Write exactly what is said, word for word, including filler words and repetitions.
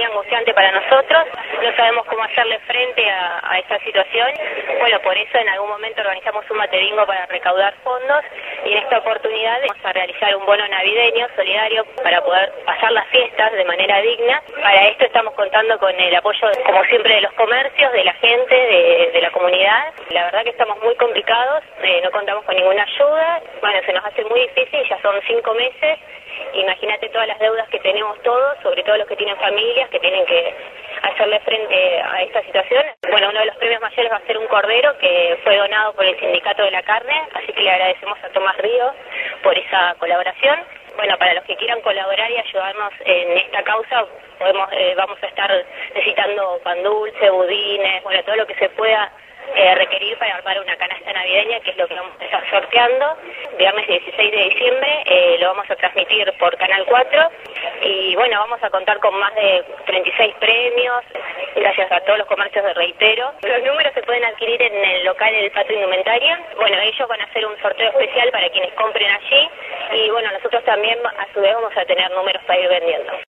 muy angustiante para nosotros, no sabemos cómo hacerle frente a, a esta situación. Bueno, por eso en algún momento organizamos un matebingo para recaudar fondos y en esta oportunidad vamos a realizar un bono navideño solidario para poder pasar las fiestas de manera digna. Para esto estamos contando con el apoyo, como siempre, de los comercios, de la gente, de, de la comunidad. La verdad que estamos muy complicados, eh, no contamos con ninguna ayuda. Bueno, se nos hace muy difícil, ya son cinco meses. Imagínate todas las deudas que tenemos todos, sobre todo los que tienen familias, que tienen que hacerle frente a esta situación. Bueno, uno de los premios mayores va a ser un cordero que fue donado por el Sindicato de la Carne, así que le agradecemos a Tomás Río por esa colaboración. Bueno, para los que quieran colaborar y ayudarnos en esta causa, podemos, eh, vamos a estar necesitando pan dulce, budines, bueno, todo lo que se pueda eh, requerir para armar una canasta navideña, que es lo que vamos a estar sorteando. Viernes dieciséis de diciembre eh, lo vamos a transmitir por Canal cuatro y bueno, vamos a contar con más de treinta y seis premios, gracias a todos los comercios de Reitero. Los números se pueden adquirir en el local del Patio Indumentaria. Bueno, ellos van a hacer un sorteo especial para quienes compren allí y bueno, nosotros también a su vez vamos a tener números para ir vendiendo.